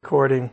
recording.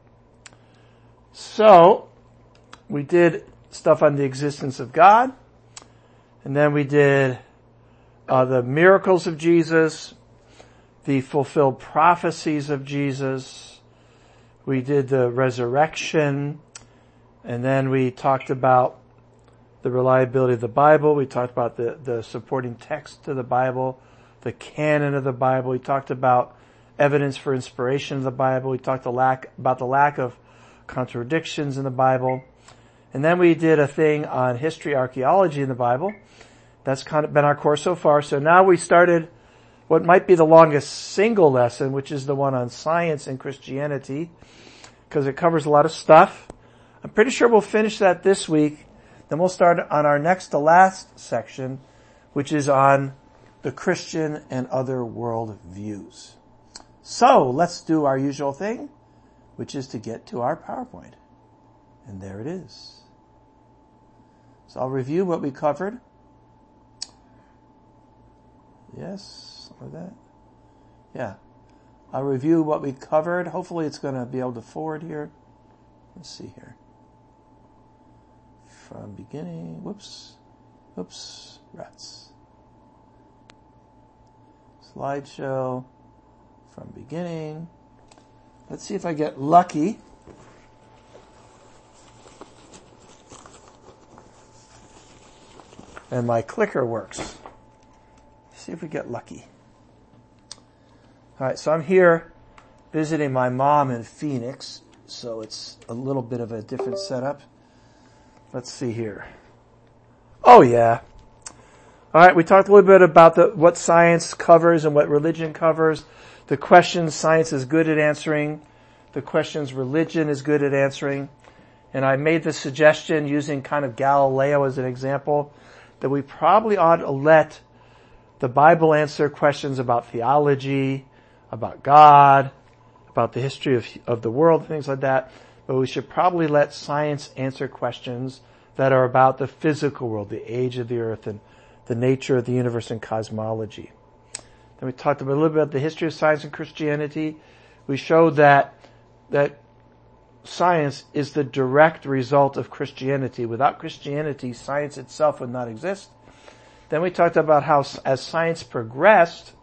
So, we did stuff on the existence of God, and then we did the miracles of Jesus, the fulfilled prophecies of Jesus. We did the resurrection, and then we talked about the reliability of the Bible. We talked about the supporting text to the Bible, the canon of the Bible. We talked about evidence for inspiration of the Bible. We talked about the lack of contradictions in the Bible. And then we did a thing on history, archaeology in the Bible. That's kind of been our course so far. So now we started what might be the longest single lesson, which is the one on science and Christianity, because it covers a lot of stuff. I'm pretty sure we'll finish that this week. Then we'll start on our next to last section, which is on the Christian and other world views. So let's do our usual thing, which is to get to our PowerPoint. And there it is. So I'll review what we covered. Yes, something like that. Yeah. I'll review what we covered. Hopefully it's going to be able to forward here. Let's see here. From beginning. Whoops, rats. Slideshow. From beginning. Let's see if I get lucky. And my clicker works. Let's see if we get lucky. Alright, so I'm here visiting my mom in Phoenix, so it's a little bit of a different setup. Let's see here. Oh yeah. Alright, we talked a little bit about what science covers and what religion covers. The questions science is good at answering. The questions religion is good at answering. And I made the suggestion using kind of Galileo as an example that we probably ought to let the Bible answer questions about theology, about God, about the history of the world, things like that. But we should probably let science answer questions that are about the physical world, the age of the earth and the nature of the universe and cosmology. Then we talked a little bit about the history of science and Christianity. We showed that science is the direct result of Christianity. Without Christianity, science itself would not exist. Then we talked about how as science progressed,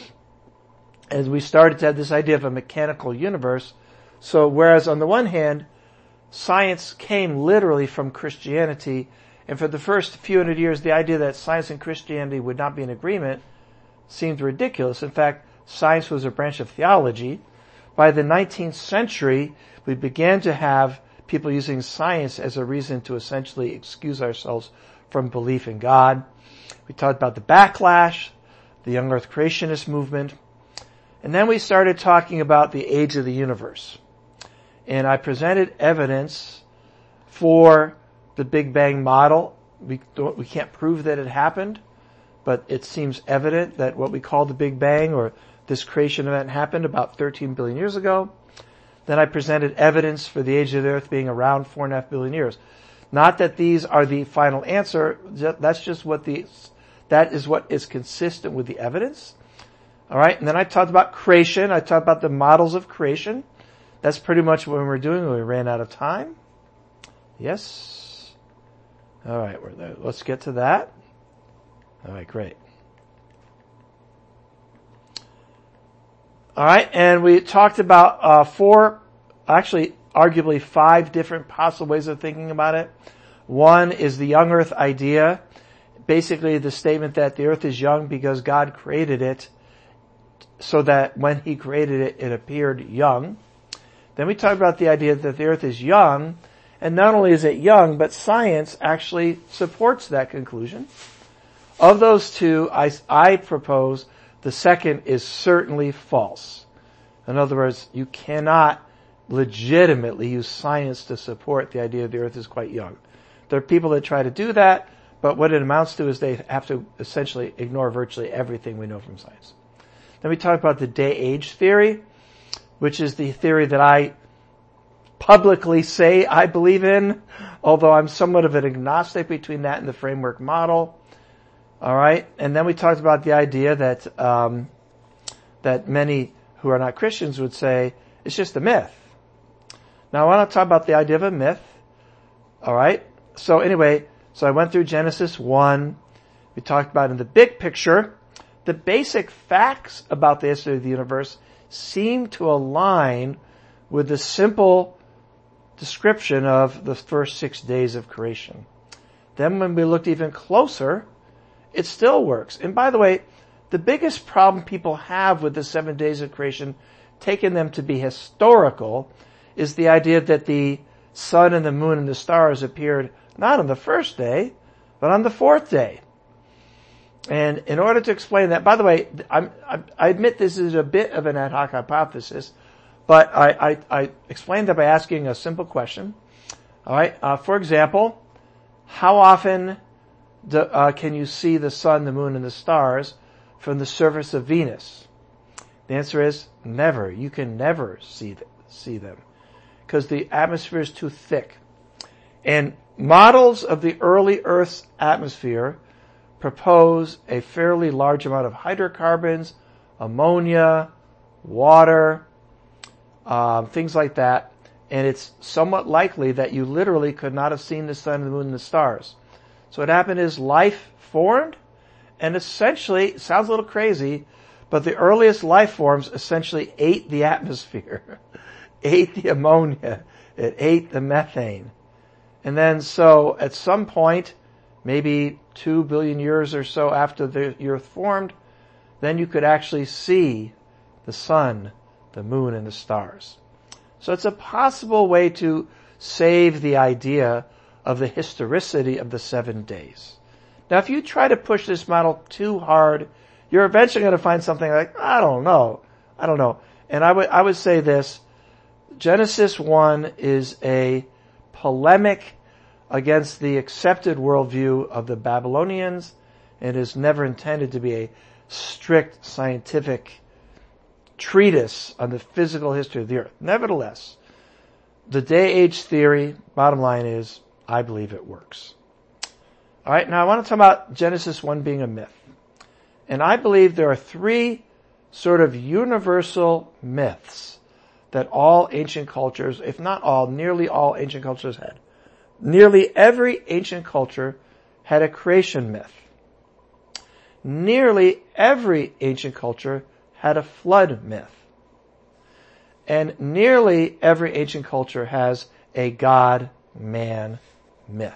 as we started to have this idea of a mechanical universe, so whereas on the one hand, science came literally from Christianity, and for the first few hundred years, the idea that science and Christianity would not be in agreement seemed ridiculous. In fact, science was a branch of theology. By the 19th century, we began to have people using science as a reason to essentially excuse ourselves from belief in God. We talked about the backlash, the young earth creationist movement, and then we started talking about the age of the universe. And I presented evidence for the Big Bang model. We can't prove that it happened, but it seems evident that what we call the Big Bang or this creation event happened about 13 billion years ago. Then I presented evidence for the age of the earth being around 4.5 billion years. Not that these are the final answer. That's just that is what is consistent with the evidence. Alright, and then I talked about creation. I talked about the models of creation. That's pretty much what we're doing when we ran out of time. Yes? Alright, we're there. Let's get to that. Alright, great. Alright, and we talked about arguably 5 different possible ways of thinking about it. One is the young earth idea. Basically the statement that the earth is young because God created it so that when he created it, it appeared young. Then we talked about the idea that the earth is young, and not only is it young, but science actually supports that conclusion. Of those two, I propose the second is certainly false. In other words, you cannot legitimately use science to support the idea the earth is quite young. There are people that try to do that, but what it amounts to is they have to essentially ignore virtually everything we know from science. Then we talked about the day-age theory, which is the theory that I publicly say I believe in, although I'm somewhat of an agnostic between that and the framework model. Alright, and then we talked about the idea that that many who are not Christians would say it's just a myth. Now I want to talk about the idea of a myth. Alright? So anyway, I went through Genesis 1. We talked about in the big picture, the basic facts about the history of the universe seem to align with the simple description of the first 6 days of creation. Then when we looked even closer, it still works. And by the way, the biggest problem people have with the 7 days of creation, taking them to be historical, is the idea that the sun and the moon and the stars appeared not on the first day, but on the 4th day. And in order to explain that, by the way, I admit this is a bit of an ad hoc hypothesis, but I explained that by asking a simple question. Alright, for example, how often can you see the sun, the moon, and the stars from the surface of Venus? The answer is never. You can never see them because the atmosphere is too thick. And models of the early Earth's atmosphere propose a fairly large amount of hydrocarbons, ammonia, water, things like that. And it's somewhat likely that you literally could not have seen the sun, the moon, and the stars. So what happened is life formed, and essentially, it sounds a little crazy, but the earliest life forms essentially ate the atmosphere, ate the ammonia, it ate the methane. And then so at some point, maybe 2 billion years or so after the Earth formed, then you could actually see the sun, the moon, and the stars. So it's a possible way to save the idea of the historicity of the 7 days. Now, if you try to push this model too hard, you're eventually going to find something like, I don't know. And I would say this, Genesis 1 is a polemic against the accepted worldview of the Babylonians and is never intended to be a strict scientific treatise on the physical history of the earth. Nevertheless, the day-age theory, bottom line is, I believe it works. Alright, now I want to talk about Genesis 1 being a myth. And I believe there are 3 sort of universal myths that all ancient cultures, if not all, nearly all ancient cultures had. Nearly every ancient culture had a creation myth. Nearly every ancient culture had a flood myth. And nearly every ancient culture has a God-man myth.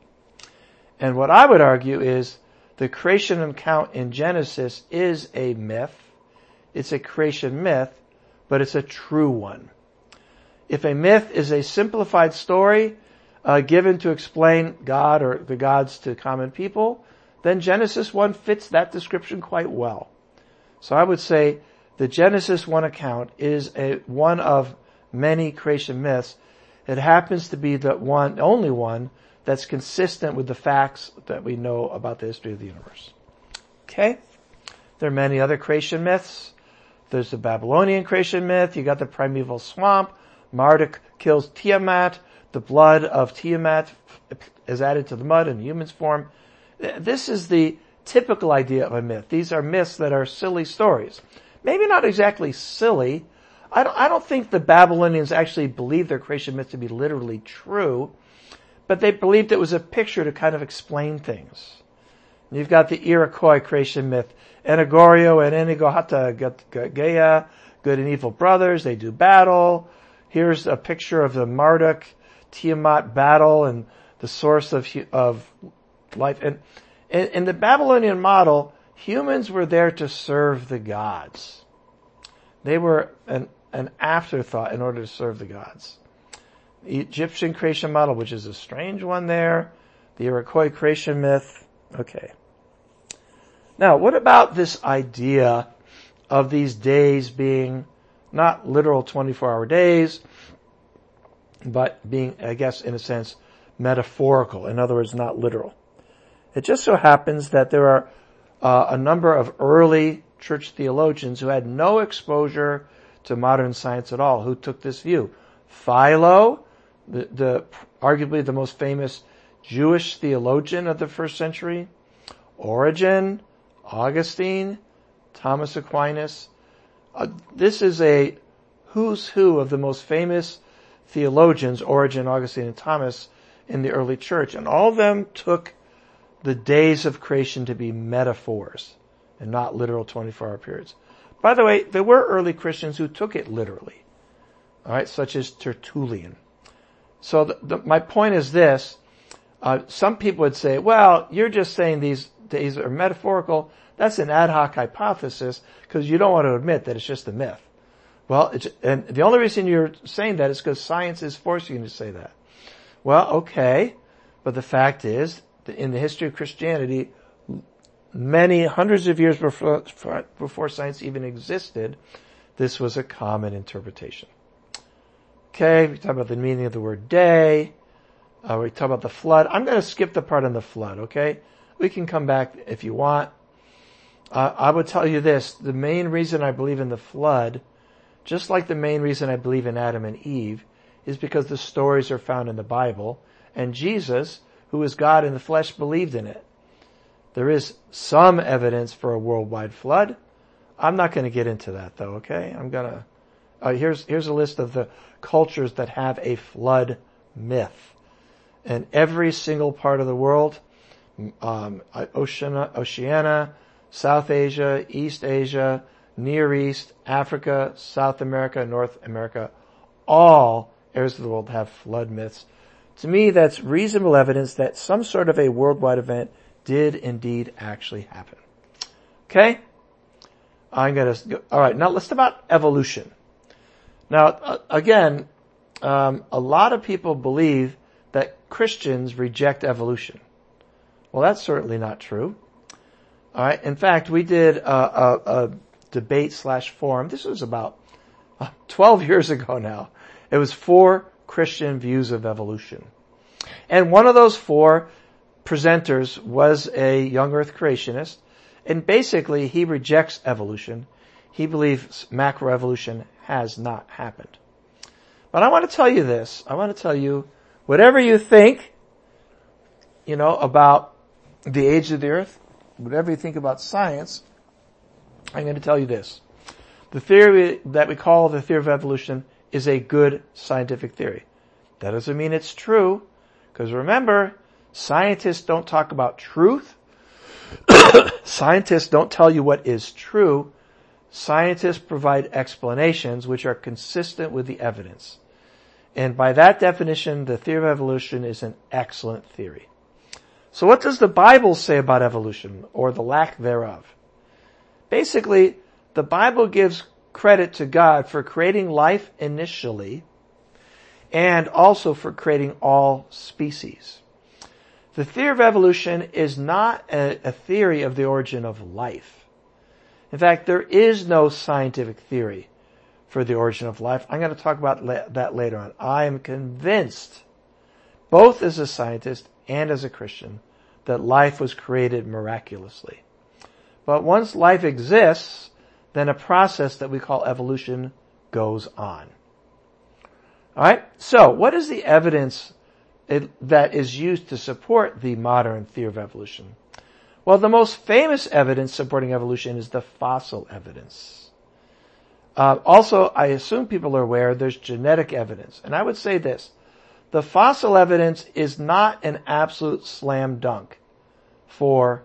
And what I would argue is the creation account in Genesis is a myth. It's a creation myth, but it's a true one. If a myth is a simplified story given to explain God or the gods to common people, then Genesis 1 fits that description quite well. So I would say the Genesis 1 account is one of many creation myths. It happens to be the only one that's consistent with the facts that we know about the history of the universe. Okay? There are many other creation myths. There's the Babylonian creation myth. You got the primeval swamp. Marduk kills Tiamat. The blood of Tiamat is added to the mud in human's form. This is the typical idea of a myth. These are myths that are silly stories. Maybe not exactly silly. I don't think the Babylonians actually believed their creation myth to be literally true, but they believed it was a picture to kind of explain things. You've got the Iroquois creation myth. Enigorio and Enigohata Gaea, good and evil brothers, they do battle. Here's a picture of the Marduk Tiamat battle and the source of life. And in the Babylonian model, humans were there to serve the gods. They were an afterthought in order to serve the gods. The Egyptian creation model, which is a strange one there. The Iroquois creation myth. Okay. Now, what about this idea of these days being not literal 24-hour days, but being, I guess, in a sense, metaphorical. In other words, not literal. It just so happens that there are a number of early church theologians who had no exposure to modern science at all, who took this view. Philo, the arguably the most famous Jewish theologian of the first century, Origen, Augustine, Thomas Aquinas. This is a who's who of the most famous theologians, Origen, Augustine, and Thomas, in the early church, and all of them took the days of creation to be metaphors and not literal 24-hour periods. By the way, there were early Christians who took it literally, all right, such as Tertullian. So my point is this. Some people would say, well, you're just saying these days are metaphorical. That's an ad hoc hypothesis because you don't want to admit that it's just a myth. Well, and the only reason you're saying that is because science is forcing you to say that. Well, okay, but the fact is that in the history of Christianity, many hundreds of years before science even existed, this was a common interpretation. Okay, we talk about the meaning of the word day. We talk about the flood. I'm going to skip the part on the flood, okay? We can come back if you want. I would tell you this. The main reason I believe in the flood, just like the main reason I believe in Adam and Eve, is because the stories are found in the Bible, and Jesus, who is God in the flesh, believed in it. There is some evidence for a worldwide flood. I'm not going to get into that, though, okay? Here's a list of the cultures that have a flood myth. And every single part of the world, Oceania, South Asia, East Asia, Near East, Africa, South America, North America, all areas of the world have flood myths. To me, that's reasonable evidence that some sort of a worldwide event did indeed actually happen. Okay? Alright, now let's talk about evolution. Now, again, a lot of people believe that Christians reject evolution. Well, that's certainly not true. Alright, in fact, we did a debate/forum. This was about 12 years ago now. It was 4 Christian views of evolution. And one of those 4 presenters was a young earth creationist. And basically, he rejects evolution. He believes macroevolution has not happened. But I want to tell you this. I want to tell you, whatever you think, about the age of the earth, whatever you think about science, I'm going to tell you this. The theory that we call the theory of evolution is a good scientific theory. That doesn't mean it's true, because remember, scientists don't talk about truth. Scientists don't tell you what is true. Scientists provide explanations which are consistent with the evidence. And by that definition, the theory of evolution is an excellent theory. So what does the Bible say about evolution, or the lack thereof? Basically, the Bible gives credit to God for creating life initially, and also for creating all species. The theory of evolution is not a theory of the origin of life. In fact, there is no scientific theory for the origin of life. I'm going to talk about that later on. I am convinced, both as a scientist and as a Christian, that life was created miraculously. But once life exists, then a process that we call evolution goes on. Alright? So, what is the evidence that is used to support the modern theory of evolution? Well, the most famous evidence supporting evolution is the fossil evidence. Also, I assume people are aware there's genetic evidence. And I would say this. The fossil evidence is not an absolute slam dunk for,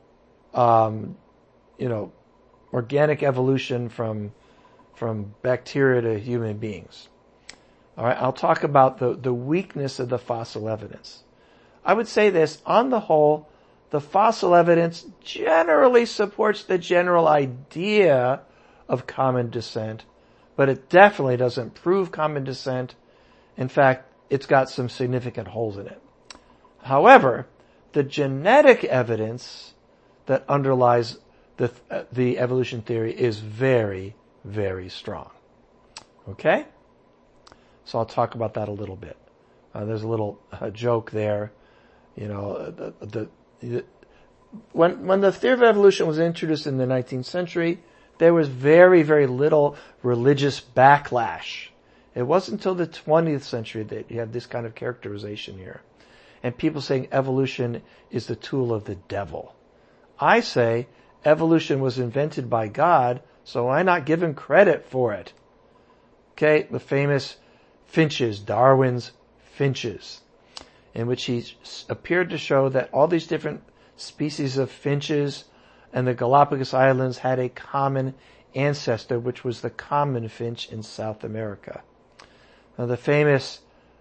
organic evolution from bacteria to human beings. Alright, I'll talk about the weakness of the fossil evidence. I would say this, on the whole, the fossil evidence generally supports the general idea of common descent, but it definitely doesn't prove common descent. In fact, it's got some significant holes in it. However, the genetic evidence that underlies the evolution theory is very, very strong. Okay? So I'll talk about that a little bit. There's a little joke there. When the theory of evolution was introduced in the 19th century, there was very, very little religious backlash. It wasn't until the 20th century that you had this kind of characterization here. And people saying evolution is the tool of the devil. I say evolution was invented by God, so why not give him credit for it? Okay, the famous finches, Darwin's finches, in which he appeared to show that all these different species of finches and the Galapagos Islands had a common ancestor, which was the common finch in South America. Now, the famous,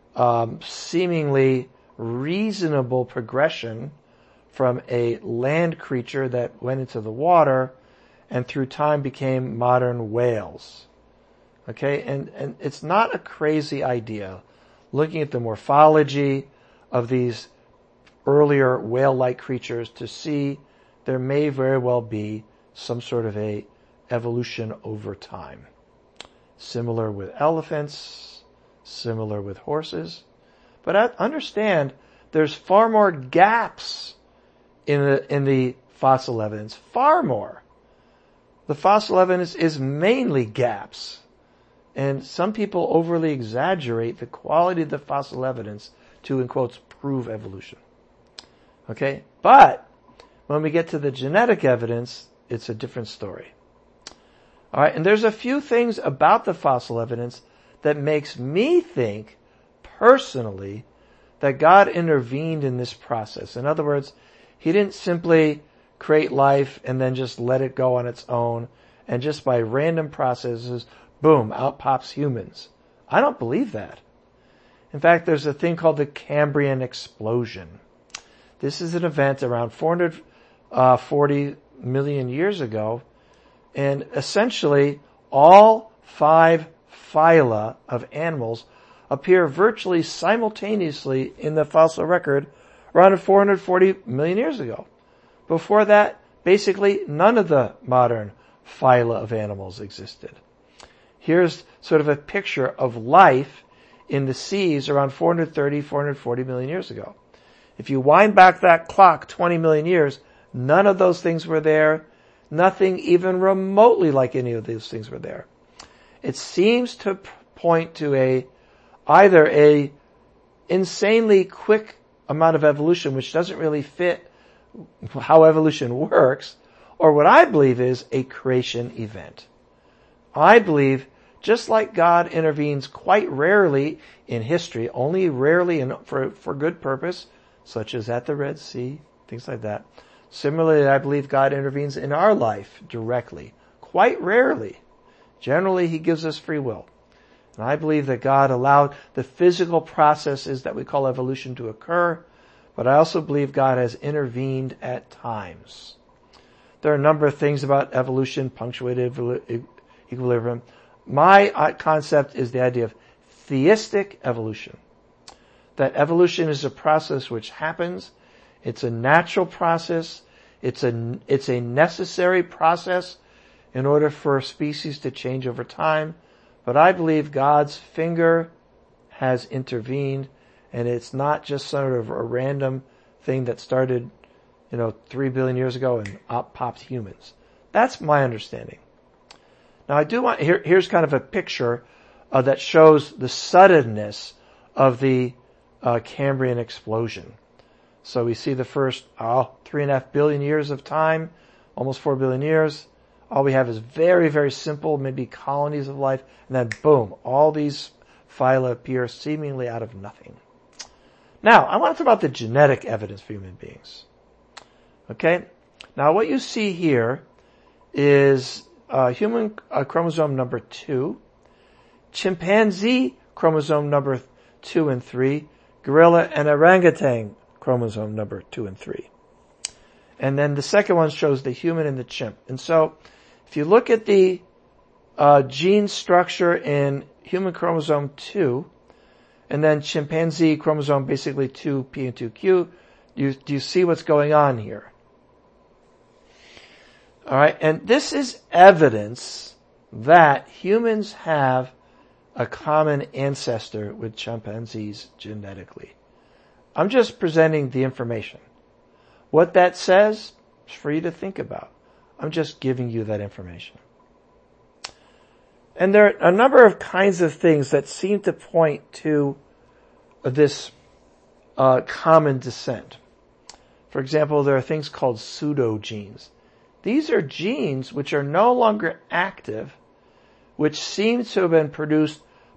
seemingly reasonable progression from a land creature that went into the water and through time became modern whales. Okay, and it's not a crazy idea. Looking at the morphology of these earlier whale-like creatures to see there may very well be some sort of a evolution over time. Similar with elephants, similar with horses. But understand, there's far more gaps in the fossil evidence. Far more. The fossil evidence is mainly gaps. And some people overly exaggerate the quality of the fossil evidence to, in quotes, prove evolution. Okay? But when we get to the genetic evidence, it's a different story. All right, and there's a few things about the fossil evidence that makes me think, personally, that God intervened in this process. In other words, He didn't simply create life and then just let it go on its own, and just by random processes, boom, out pops humans. I don't believe that. In fact, there's a thing called the Cambrian explosion. This is an event around 440 million years ago, and essentially all 5 phyla of animals appear virtually simultaneously in the fossil record around 440 million years ago. Before that, basically none of the modern phyla of animals existed. Here's sort of a picture of life in the seas around 430, 440 million years ago. If you wind back that clock 20 million years, none of those things were there. Nothing even remotely like any of these things were there. It seems to point to either a insanely quick amount of evolution, which doesn't really fit how evolution works, or what I believe is a creation event. I believe, just like God intervenes quite rarely in history, only rarely for good purpose, such as at the Red Sea, things like that. Similarly, I believe God intervenes in our life directly, quite rarely. Generally, He gives us free will. And I believe that God allowed the physical processes that we call evolution to occur, but I also believe God has intervened at times. There are a number of things about evolution, punctuated equilibrium. My concept is the idea of theistic evolution. That evolution is a process which happens. It's a natural process. It's a necessary process in order for species to change over time. But I believe God's finger has intervened, and it's not just sort of a random thing that started, 3 billion years ago and up popped humans. That's my understanding. Now here's kind of a picture that shows the suddenness of the Cambrian explosion. So we see the first 3.5 billion years of time, almost 4 billion years. All we have is very, very simple, maybe colonies of life, and then boom, all these phyla appear seemingly out of nothing. Now, I want to talk about the genetic evidence for human beings. Okay? Now, what you see here is human chromosome number 2, chimpanzee chromosome number 2 and 3, gorilla and orangutan chromosome number 2 and 3. And then the second one shows the human and the chimp. And so, if you look at the gene structure in human chromosome 2, and then chimpanzee chromosome basically 2p and 2q, do you see what's going on here? Alright, and this is evidence that humans have a common ancestor with chimpanzees genetically. I'm just presenting the information. What that says is for you to think about. I'm just giving you that information. And there are a number of kinds of things that seem to point to this common descent. For example, there are things called pseudogenes. These are genes which are no longer active, which seem to have been produced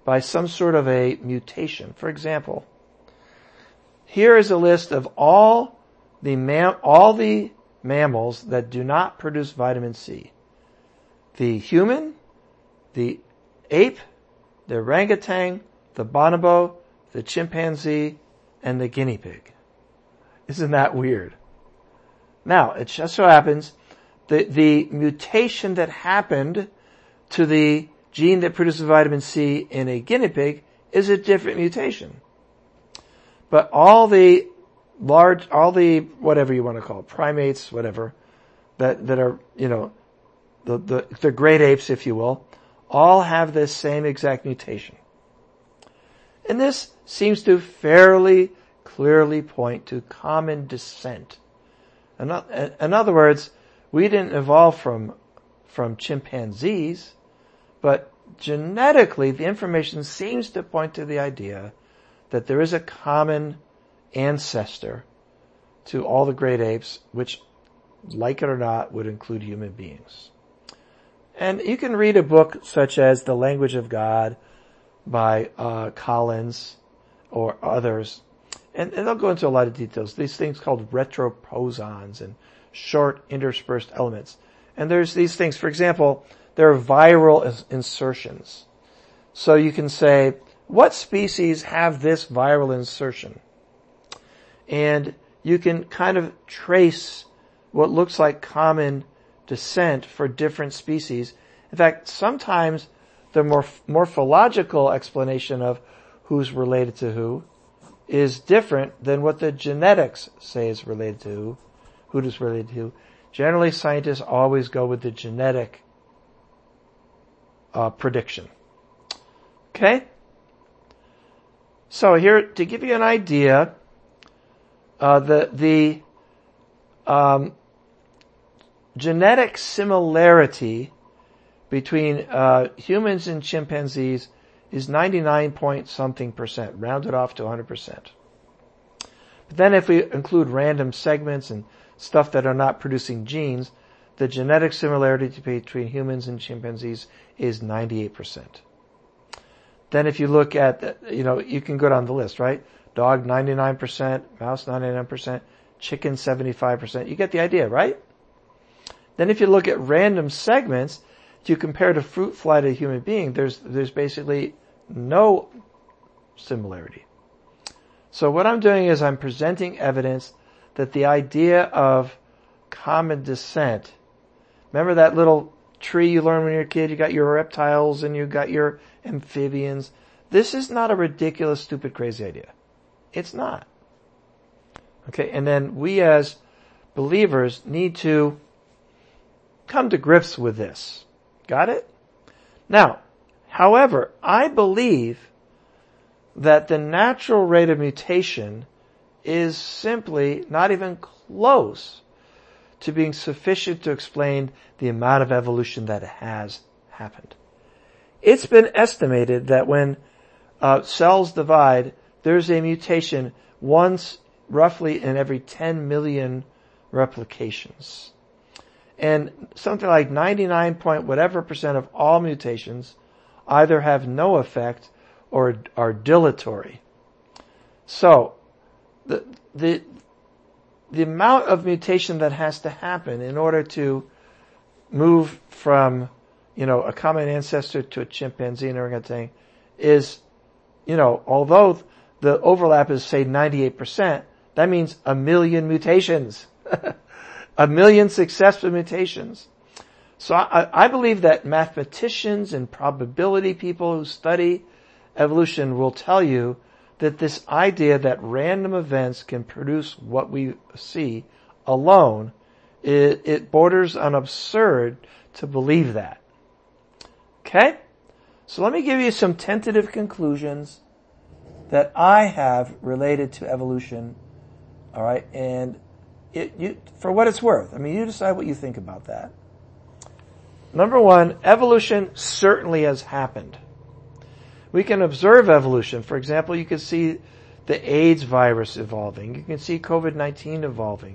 by some sort of a mutation. For example, here is a list of all the mammals that do not produce vitamin C. The human, the ape, the orangutan, the bonobo, the chimpanzee, and the guinea pig. Isn't that weird? Now, it just so happens that the mutation that happened to the gene that produces vitamin C in a guinea pig is a different mutation. But all the whatever you want to call it, primates, whatever, that are, the great apes, if you will, all have this same exact mutation. And this seems to fairly clearly point to common descent. In other words, we didn't evolve from chimpanzees, but genetically the information seems to point to the idea that there is a common ancestor to all the great apes, which, like it or not, would include human beings. And you can read a book such as The Language of God by Collins or others, and they'll go into a lot of details. These things called retroposons and short interspersed elements. And there's these things, for example, there are viral insertions. So you can say, what species have this viral insertion? And you can kind of trace what looks like common descent for different species. In fact, sometimes the morphological explanation of who's related to who is different than what the genetics say is related to who is related to who. Generally, scientists always go with the genetic prediction. Okay? So here, to give you an idea, the genetic similarity between humans and chimpanzees is 99-point-something%, rounded off to 100%. But then if we include random segments and stuff that are not producing genes, the genetic similarity between humans and chimpanzees is 98%. Then if you look at, you can go down the list, right? Dog 99%, mouse 99%, chicken 75%. You get the idea, right? Then if you look at random segments, if you compare the fruit fly to a human being, there's basically no similarity. So what I'm doing is I'm presenting evidence that the idea of common descent, remember that little tree you learned when you were a kid? You got your reptiles and you got your amphibians. This is not a ridiculous, stupid, crazy idea. It's not. Okay, and then we as believers need to come to grips with this. Got it? Now, however, I believe that the natural rate of mutation is simply not even close to being sufficient to explain the amount of evolution that has happened. It's been estimated that when cells divide, there's a mutation once roughly in every 10 million replications. And something like 99-point-whatever% of all mutations either have no effect or are dilatory. So, the amount of mutation that has to happen in order to move from, a common ancestor to a chimpanzee and orangutan is, although the overlap is, say, 98%, that means 1 million mutations. 1 million successful mutations. So I believe that mathematicians and probability people who study evolution will tell you that this idea that random events can produce what we see alone, it borders on absurd to believe that. Okay? So let me give you some tentative conclusions that I have related to evolution. All right? And for what it's worth. You decide what you think about that. Number one, evolution certainly has happened. We can observe evolution. For example, you can see the AIDS virus evolving. You can see COVID-19 evolving.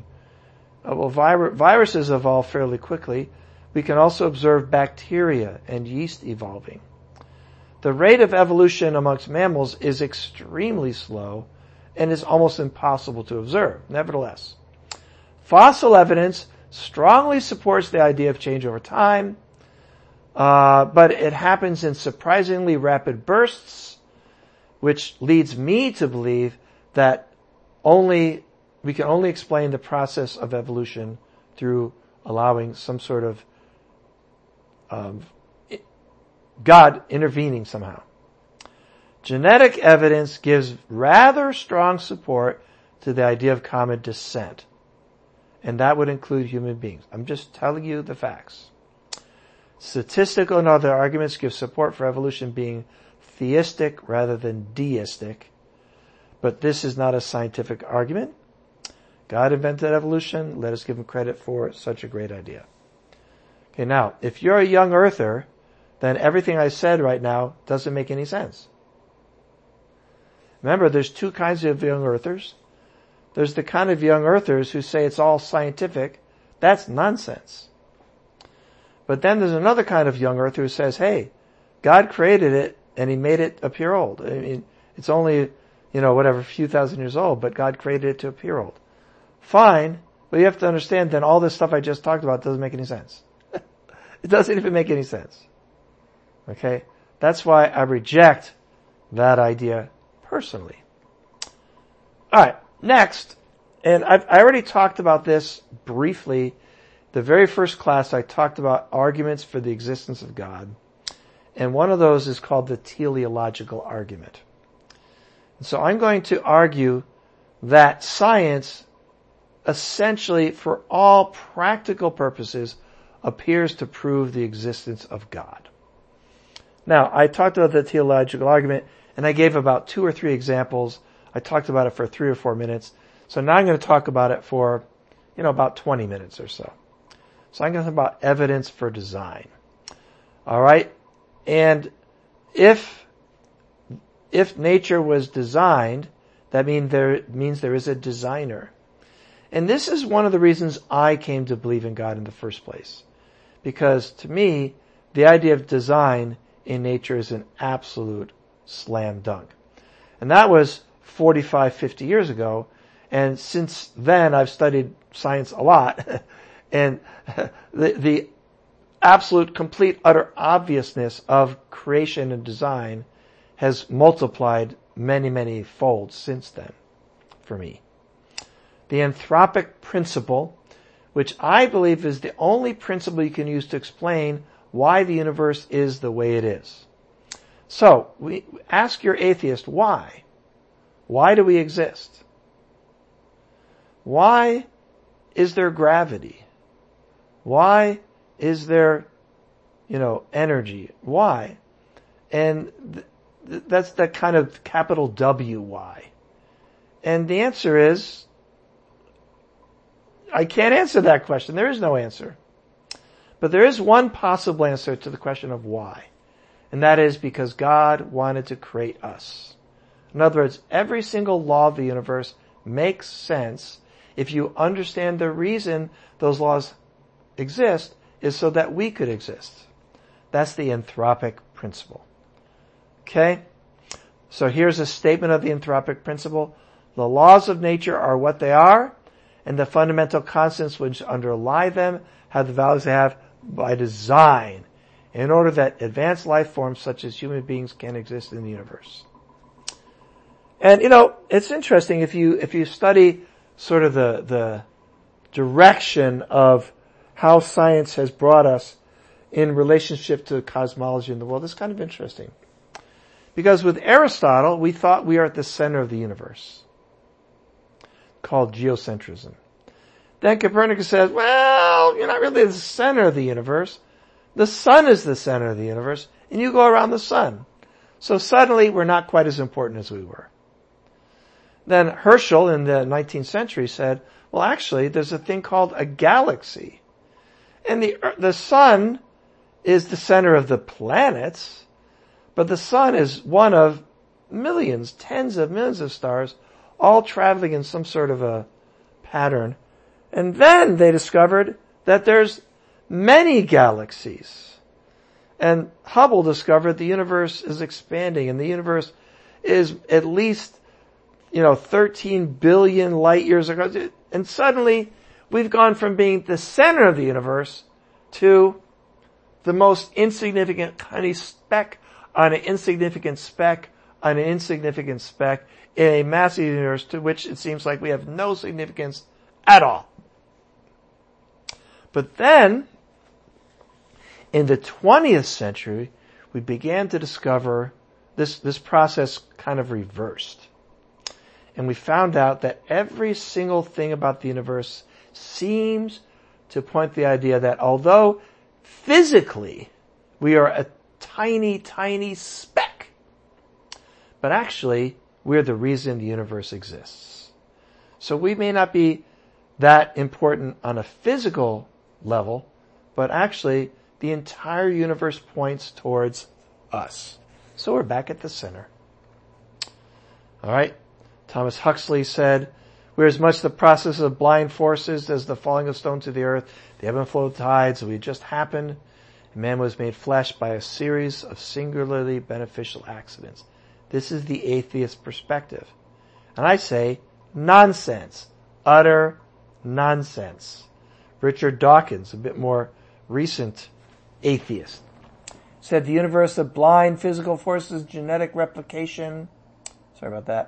Viruses evolve fairly quickly. We can also observe bacteria and yeast evolving. the rate of evolution amongst mammals is extremely slow and is almost impossible to observe. Nevertheless, fossil evidence strongly supports the idea of change over time, but it happens in surprisingly rapid bursts, which leads me to believe that we can only explain the process of evolution through allowing some sort of God intervening somehow. Genetic evidence gives rather strong support to the idea of common descent, and that would include human beings. I'm just telling you the facts. Statistical and other arguments give support for evolution being theistic rather than deistic, but this is not a scientific argument. God invented evolution. Let us give him credit for such a great idea. Okay, now, if you're a young earther, then everything I said right now doesn't make any sense. Remember, there's two kinds of young earthers. There's the kind of young earthers who say it's all scientific. That's nonsense. But then there's another kind of young earther who says, hey, God created it and he made it appear old. I mean, it's only, a few thousand years old, but God created it to appear old. Fine, but you have to understand then all this stuff I just talked about doesn't make any sense. It doesn't even make any sense. Okay? That's why I reject that idea personally. Alright, next, and I already talked about this briefly. The very first class I talked about arguments for the existence of God. And one of those is called the teleological argument. And so I'm going to argue that science essentially, for all practical purposes, appears to prove the existence of God. Now, I talked about the teleological argument, and I gave about 2 or 3 examples. I talked about it for 3 or 4 minutes. So now I'm going to talk about it for, about 20 minutes or so. So I'm going to talk about evidence for design. All right? And if nature was designed, that means there is a designer. And this is one of the reasons I came to believe in God in the first place. Because to me, the idea of design in nature is an absolute slam dunk. And that was 45, 50 years ago. And since then, I've studied science a lot. And the absolute, complete, utter obviousness of creation and design has multiplied many, many folds since then for me. The anthropic principle, which I believe is the only principle you can use to explain why the universe is the way it is. So, ask your atheist, why? Why do we exist? Why is there gravity? Why is there, energy? Why? And that's that kind of capital W why. And the answer is, I can't answer that question. There is no answer. But there is one possible answer to the question of why. And that is because God wanted to create us. In other words, every single law of the universe makes sense if you understand the reason those laws exist is so that we could exist. That's the anthropic principle. Okay? So here's a statement of the anthropic principle. The laws of nature are what they are, and the fundamental constants which underlie them have the values they have by design, in order that advanced life forms such as human beings can exist in the universe. And it's interesting if you study sort of the direction of how science has brought us in relationship to cosmology in the world. It's kind of interesting. Because with Aristotle, we thought we are at the center of the universe, called geocentrism. Then Copernicus says, well, you're not really the center of the universe. The sun is the center of the universe, and you go around the sun. So suddenly, we're not quite as important as we were. Then Herschel in the 19th century said, well, actually, there's a thing called a galaxy. And the sun is the center of the planets, but the sun is one of millions, tens of millions of stars, all traveling in some sort of a pattern. And then they discovered that there's many galaxies. And Hubble discovered the universe is expanding, and the universe is at least, 13 billion light years ago. And suddenly, we've gone from being the center of the universe to the most insignificant tiny speck on an insignificant speck on an insignificant speck in a massive universe to which it seems like we have no significance at all. But then, in the 20th century, we began to discover this process kind of reversed. And we found out that every single thing about the universe seems to point to the idea that although physically we are a tiny, tiny speck, but actually we're the reason the universe exists. So we may not be that important on a physical level, but actually the entire universe points towards us. So we're back at the center. All right. Thomas Huxley said, "We're as much the process of blind forces as the falling of stones to the earth, the ebb and flow of tides. We just happened. And man was made flesh by a series of singularly beneficial accidents." This is the atheist perspective. And I say, nonsense. Utter nonsense. Richard Dawkins, a bit more recent atheist, said the universe of blind physical forces, genetic replication. Sorry about that.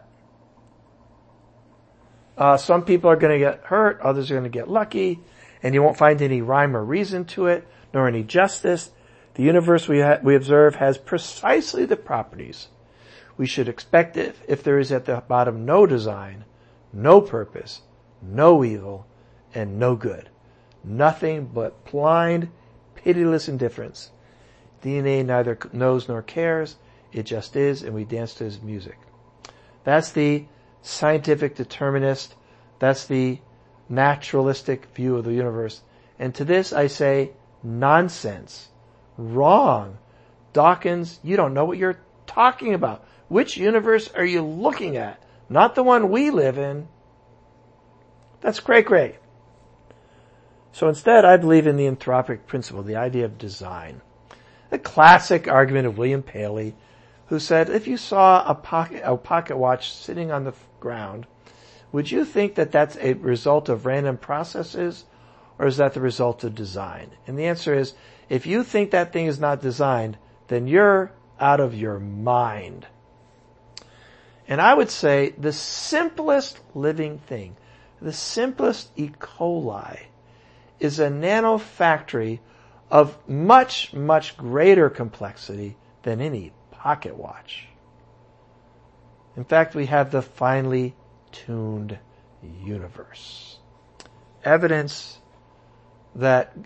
Some people are going to get hurt, others are going to get lucky, and you won't find any rhyme or reason to it, nor any justice. The universe we observe has precisely the properties we should expect it if there is at the bottom no design, no purpose, no evil, and no good. Nothing but blind, pitiless indifference. DNA neither knows nor cares. It just is, and we dance to his music. That's the scientific determinist. That's the naturalistic view of the universe. And to this I say, nonsense. Wrong. Dawkins, you don't know what you're talking about. Which universe are you looking at? Not the one we live in. That's cray-cray. So instead, I believe in the anthropic principle, the idea of design. The classic argument of William Paley, who said, if you saw a pocket watch sitting on the ground, would you think that that's a result of random processes, or is that the result of design? And the answer is, if you think that thing is not designed, then you're out of your mind. And I would say the simplest living thing, the simplest E. coli, is a nanofactory of much, much greater complexity than any pocket watch. In fact, we have the finely tuned universe. Evidence that